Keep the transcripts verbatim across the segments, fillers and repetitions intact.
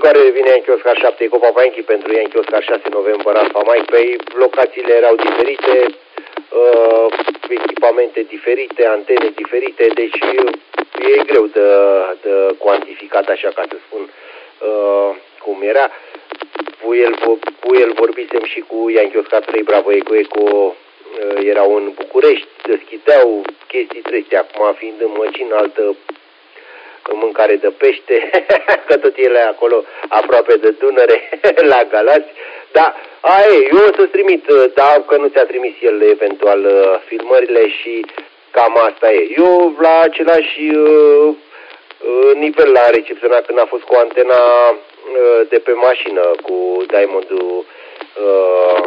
viitoare vine Yankee Oscar șapte Eco Papa Yankee pentru Yankee Oscar șase November Alpha Mike. Pe locațiile erau diferite, uh, echipamente diferite, antene diferite, deci e greu de, de cuantificat, așa ca să spun uh, cum era. Cu el, cu el vorbisem și cu Yankee Oscar trei Bravo Eco Eco, uh, erau în București, deschideau chestii triste, acum fiind în Măcin, altă mâncare de pește, că tot ele acolo aproape de Dunăre, la Galați. Da, aia e, eu o să-ți trimit, da, că nu ți-a trimis el eventual filmările și cam asta e. Eu la același uh, nivel l-am recepționat când a fost cu antena uh, de pe mașină, cu Diamond-ul uh,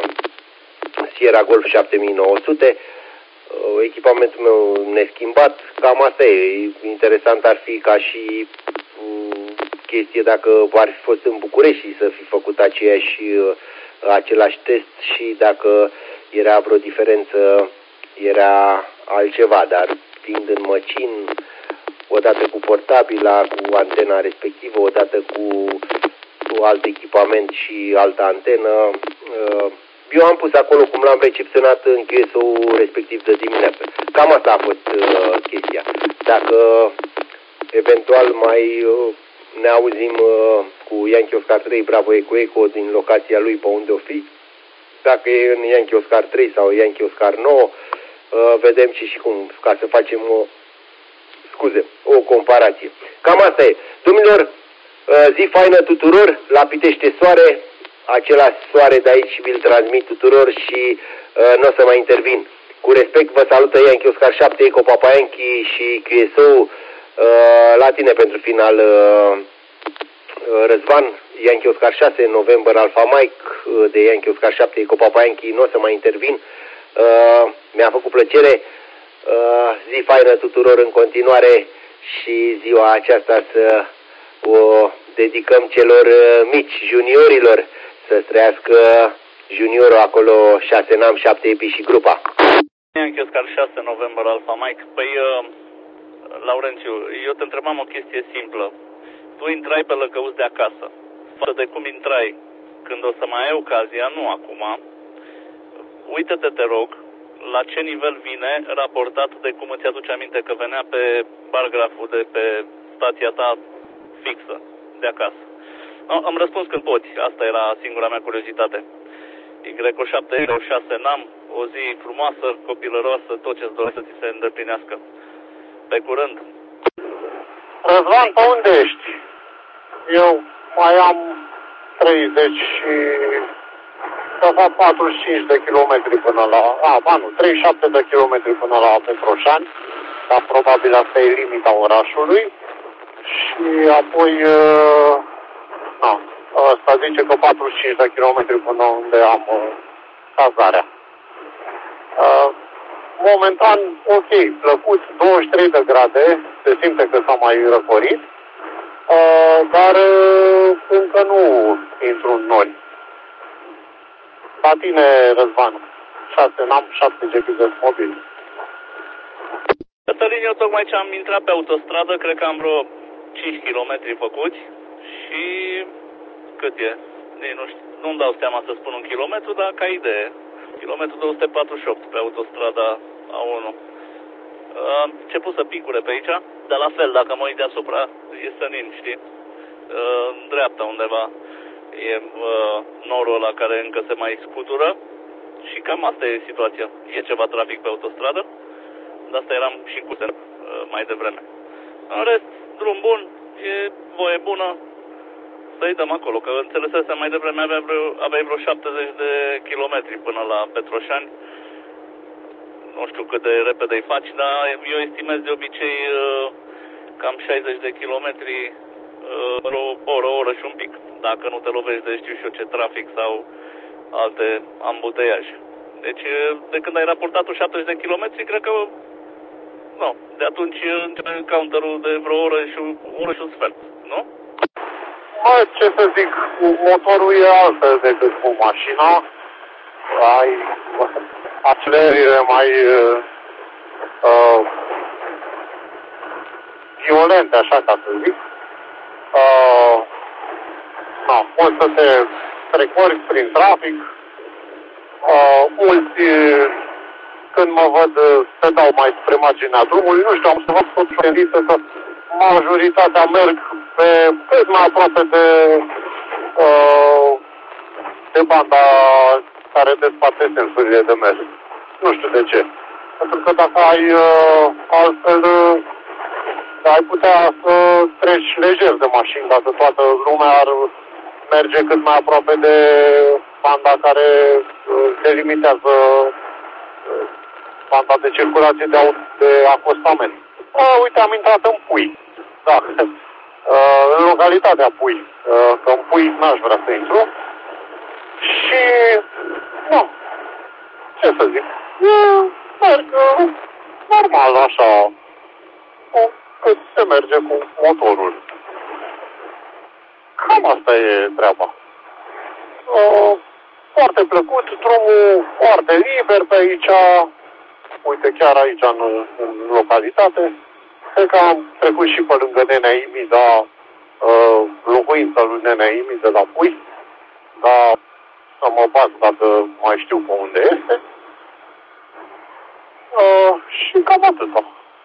Sierra Golf șapte mii nouă sute. Echipamentul meu neschimbat, cam asta e. Interesant ar fi ca și uh, chestie dacă ar fi fost în București și să fi făcut aceeași, uh, același test și dacă era vreo diferență, era altceva, dar fiind în Măcin, odată cu portabila, cu antena respectivă, odată cu, cu alt echipament și altă antenă, uh, eu am pus acolo cum l-am recepționat în Q S O-ul respectiv de dimineață. Cam asta a fost uh, chestia. Dacă eventual mai uh, ne auzim uh, cu Yankee Oscar trei Bravo Eco Eco din locația lui pe unde o fi, dacă e în Yankee Oscar trei sau Yankee Oscar nouă, uh, vedem și și cum, ca să facem o, scuze, o comparație. Cam asta e. Domnilor, uh, zi faină tuturor, la Pitește soare, același soare de aici și vi-l transmit tuturor și uh, nu o să mai intervin. Cu respect vă salută Yankee Oscar șapte Eco Papa Yankee și Q S O uh, la tine pentru final, uh, Răzvan. Yankee Oscar șase November Alpha Mike uh, de Yankee Oscar șapte Eco Papa Yankee, nu o să mai intervin. Uh, mi-a făcut plăcere. Uh, zi faină tuturor în continuare și ziua aceasta să o dedicăm celor uh, mici, juniorilor, să trăiască juniorul acolo, șase N A M, șapte Epi și grupa. Yankee Oscar șase November Alpha Mike. Păi, uh, Laurențiu, eu te întrebam o chestie simplă. Tu intrai pe lăcăuți de acasă. Față de cum intrai când o să mai ai ocazia, nu acum, uită-te, te rog, la ce nivel vine raportat de cum îți aduce aminte că venea pe bargraful de pe stația ta fixă de acasă. No, am răspuns când poți, asta era singura mea curiozitate. Y șapte șase N A M, o zi frumoasă, copilăroasă, tot ce-ți dorești să ți se îndeplinească. Pe curând! Răzvan, pe unde ești? Eu mai am treizeci și de fapt patruzeci și cinci de kilometri până la, a, ba nu, treizeci și șapte de kilometri până la Petroșani, dar probabil asta e limita orașului. Și apoi, uh, na, ăsta zice că patruzeci și cinci de kilometri până unde am uh, cazarea. Uh, momentan, ok, plăcut, douăzeci și trei de grade, se simte că s-a mai răcorit, uh, dar uh, încă nu intru în nori. La tine, Răzvan, șase N A M, șapte G P S mobil. Cătălin, eu tocmai ce am intrat pe autostradă, cred că am vreo cinci kilometri făcuți și cât e? Ei, nu știu, nu-mi dau seama să spun un kilometru, dar ca idee. Kilometru două sute patruzeci și opt pe autostrada A unu. Am început să picure pe aici, dar la fel, dacă mă uit deasupra, e sănin, știi? În dreapta undeva e uh, norul ăla care încă se mai scutură și cam asta e situația. E ceva trafic pe autostradă, de asta eram și cu uh, mai devreme. În rest, drum bun, e voie bună, să-i dăm acolo, că înțelesesem mai devreme avea vreo, aveai vreo șaptezeci de kilometri până la Petroșani. Nu știu cât de repede îi faci, dar eu estimez de obicei uh, cam șaizeci de kilometri uh, o oră, o oră și un pic, dacă nu te lovești de știu și eu ce trafic sau alte ambuteiaje. Deci, de când ai raportat șaptezeci de kilometri, cred că, nu, de atunci începe counterul de vreo oră și o oră și un sfert, nu? Mă, ce să zic, motorul e altfel decât cu mașina. Ai accelerările mai uh, uh, violente, așa ca să zic. Uh, na, poți să te trecori prin trafic. Uh, mulți, când mă văd, se dau mai spre marginea drumului. Nu știu, am să văd tot tendință că majoritatea merg pe cât mai aproape de, uh, de banda care desparte sensurile de mers. Nu știu de ce. Pentru că dacă ai uh, altfel, uh, ai putea să treci lejer de mașini, dacă toată lumea ar merge cât mai aproape de banda care uh, delimitează uh, banda de circulație de, de acostament. Uh, uite, am intrat în Pui. Da. Uh, în localitatea Pui. Uh, că în Pui n-aș vrea să intru. Și, nu, ce să zic, eu merg uh, normal, așa, cu, cât se merge cu motorul. Cam asta e treaba. Uh, foarte plăcut, drumul foarte liber pe aici, uite, chiar aici în, în localitate. Cred că am trecut și pe lângă Nenea Imi, da, uh, locuința lui Nenea Imi de la Pui, dar să mă bat dacă mai știu pe unde este. Uh, și cam atâta.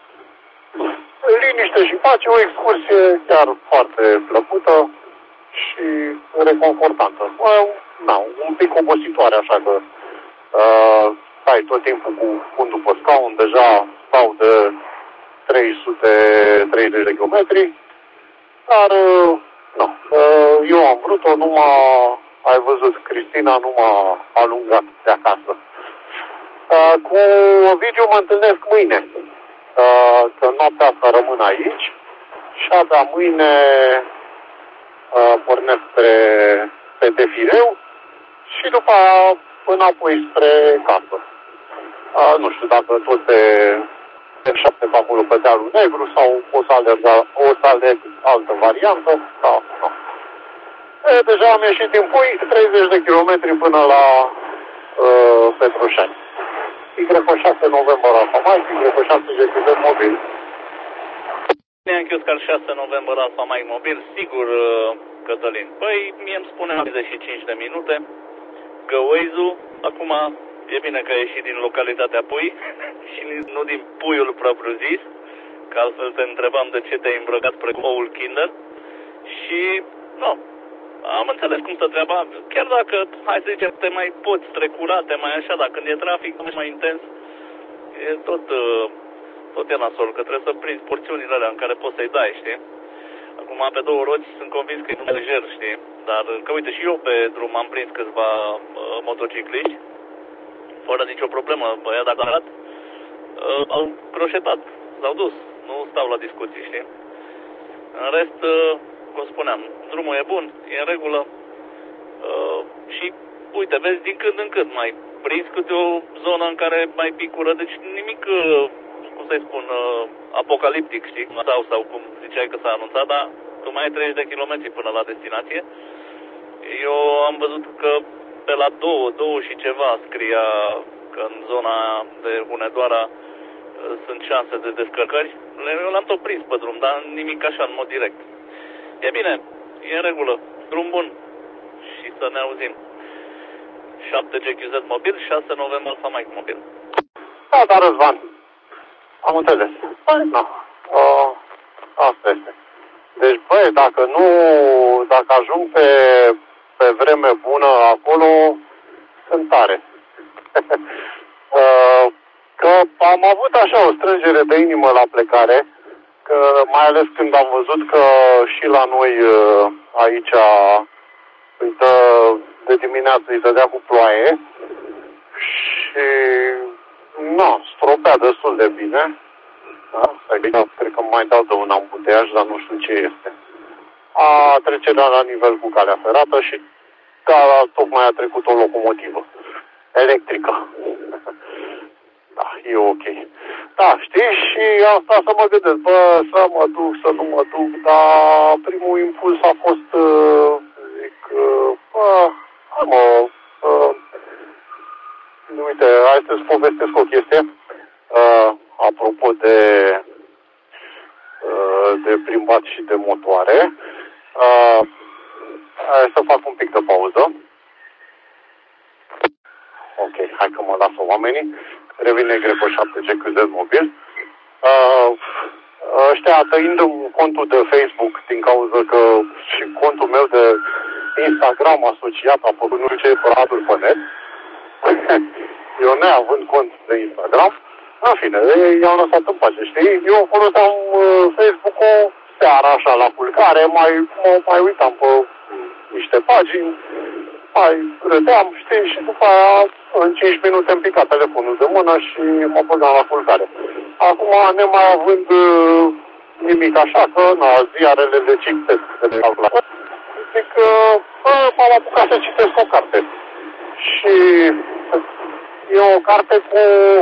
Liniște și pace, o excursie chiar foarte plăcută și reconfortantă. Uh, na, un pic obositoare, așa că uh, stai tot timpul cu fundul pe scaun, deja stau de trei sute treizeci de kilometri, dar uh, nu, uh, eu am vrut-o, nu m-a, ai văzut, Cristina nu m-a alungat de acasă. Uh, cu Ovidiu mă întâlnesc mâine, uh, că noaptea asta rămân aici și abia mâine uh, pornesc spre, spre Defireu și după aia înapoi spre casă. Uh, nu știu dacă tot pe F șapte pe acolo pe dealul negru sau o să alerg, o să alerg altă variantă. Da, da. E, deja am ieșit din Pui, treizeci de kilometri până la uh, Petroșani. Y șase noiembrie Alfa Mike, Y șase G T Z mobil. Yankee Oscar șase noiembrie Alfa Mike mobil, sigur, Cătălin. Păi, mie îmi spune treizeci și cinci de minute, că Waze-ul, acum e bine că a ieșit din localitatea Pui și nu din Puiul propriu-zis, că altfel te întrebam de ce te-ai îmbrăcat precum oul Kinder. Și, nu, am înțeles cum stă treaba, chiar dacă, hai să zicem, te mai poți trecura, te mai așa, dar când e trafic mai intens, e tot, tot e nasol, că trebuie să prinzi porțiunile alea în care poți să-i dai, știi? Acum, pe două roți, sunt convins că e numai lejer, știi? Dar, că uite, și eu pe drum am prins câțiva uh, motocicliști, fără nicio problemă, băia dacă arat, uh, au croșetat, s-au dus, nu stau la discuții, știi? În rest, uh, cum spuneam, drumul e bun, e în regulă uh, și, uite, vezi, din când în când mai prins câte o zonă în care mai picură, deci nimic, uh, cum să-i spun, uh, apocaliptic, știi, sau, sau cum ziceai că s-a anunțat, dar tu mai ai treizeci de kilometri până la destinație. Eu am văzut că pe la două, două și ceva scria că în zona de Hunedoara uh, sunt șanse de descărcări. Eu l-am tot prins pe drum, dar nimic așa, în mod direct. E bine, e în regulă, drum bun și să ne auzim. șapte G Q Z mobil, șase noiembrie Alfa Mike mobil. Da, dar Răzvan, am înțeles. Păi, nu, uh, asta este. Deci, băi, dacă nu, dacă ajung pe, pe vreme bună acolo, sunt tare. uh, că am avut așa o strângere de inimă la plecare, că mai ales când am văzut că și la noi aici îi dă, de dimineață îi dădea cu ploaie și nu, stropea destul de bine. Da? Cred că mai dau de un ambuteiaj, dar nu știu ce este. A trecerea la nivel cu calea ferată și da, tocmai a trecut o locomotivă electrică. Da, e ok. Da, știi, și asta să mă gândesc, bă, să mă duc, să nu mă duc, dar primul impuls a fost, uh, zic, uh, bă, hai mă, uh, uite, hai să-ți povestesc o chestie, uh, apropo de, uh, de plimbat și de motoare. Uh, Hai să fac un pic de pauză. Ok, hai că mă lasă oamenii. Revine Greco șapte G Q Z mobil. Uh, ăștia tăind contul de Facebook din cauza că și contul meu de Instagram asociat a făcut nu știu ce păraturi pe net. Eu neavând cont de Instagram, în fine, ei i-au lăsat în pace, știi? Eu foloseam uh, Facebook-ul seara așa la culcare, mai, mă, mai uitam pe niște pagini, mai râdeam, știi, și după aia în cinci minute îmi pica telefonul de mână și mă băgam la culcare. Acum, nemai având uh, nimic așa, că, na, ziarele le citesc, să le fac la zic că uh, m-am apucat să citesc o carte. Și e o carte cu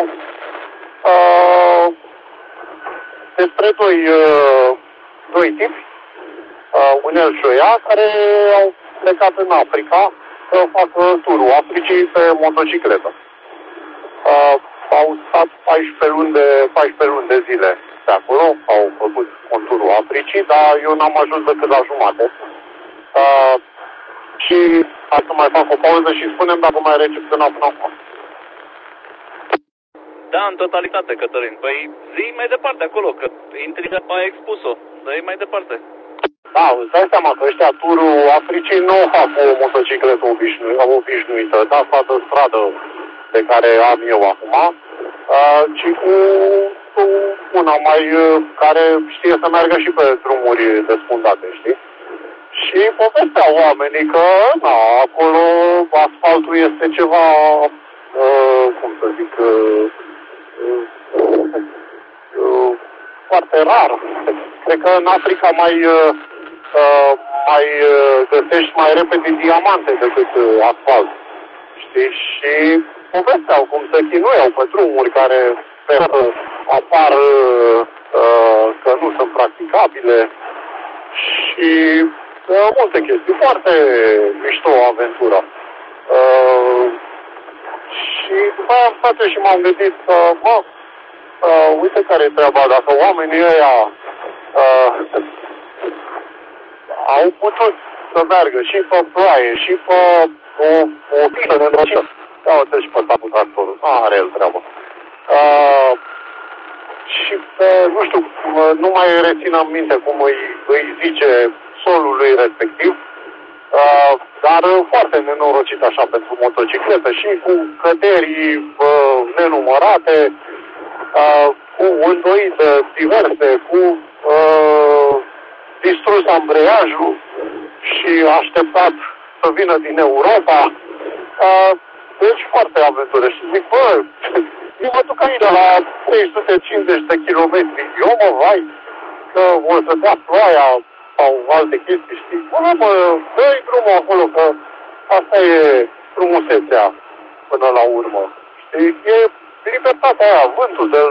uh, despre doi, uh, doi tipi, uh, Unel și ea, care au plecat în Africa să facă turul Africii pe motocicletă. Uh, au stat paisprezece luni, de, paisprezece luni de zile pe acolo, au făcut conturul Africii, dar eu n-am ajuns decât la jumate. Uh, și hai să mai fac o pauză și spunem dacă mai recepționat până acum. Da, în totalitate, Cătălin. Păi zi mai departe acolo, că intriga a expus-o. Dă-i mai departe. Da, îți dai seama că ăștia turul Africii nu fac o motocicletă obișnu- obișnuită, da, față stradă pe care am eu acum, uh, ci cu, cu una mai uh, care știe să meargă și pe drumuri desfundate, știi? Și povesteau oamenii că, na, acolo asfaltul este ceva, uh, cum să zic, uh, uh, uh, foarte rar. Cred că în Africa mai, uh, uh, mai uh, găsești mai repede diamante decât uh, asfalt. Știi? Și povesteau cum se chinuiau pe drumuri care uh, apar uh, uh, că nu sunt practicabile și uh, multe chestii. Foarte mișto o aventură. Uh, și după aia am stat și m-am gândit că, mă, uh, uite care e treaba, dacă oamenii ăia uh, au putut să meargă și pe ploaie, și pe o, o pilă de înrăcită. Da, uite și pe ăsta cu tractorul. Are el treabă. Uh, și pe, nu știu, nu mai rețin în minte cum îi, îi zice solului respectiv, uh, dar foarte nenorocit așa pentru motocicletă și cu căderii uh, nenumărate, uh, cu îndoite diverse, cu uh, distrus ambreiajul și așteptat să vină din Europa. Uh, deci foarte aventură. Și zic, bă, eu mă duc aici la trei sute cincizeci de kilometri. Eu mă vai că o să dea ploaia sau alte chestii, știi? Bă, mă, dă-i drumul acolo, că asta e frumusețea până la urmă. Știi? E libertatea aia, vântul de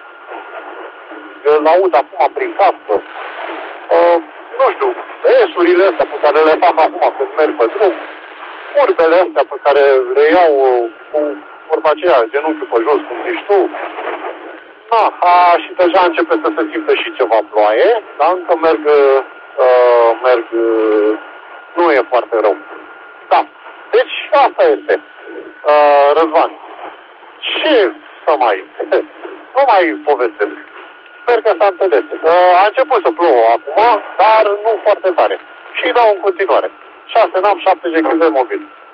îl aud acum prin casă. Uh, nu știu, esurile astea pe care le fac acum când merg pe drum, curbele astea pe care le iau uh, cu vorba aceea, genunchiul pe jos, cum zici tu. Na, a, și deja începe să se simtă și ceva ploaie, dar încă merg, uh, merg, uh, nu e foarte rău. Da, deci asta este. Uh, Răzvan, ce să mai, nu mai povestesc. Sper că s-a înțeles. Uh, a început să plouă acum, dar nu foarte tare. Și dau în continuare. șase N A M șapte G Q Z mobil.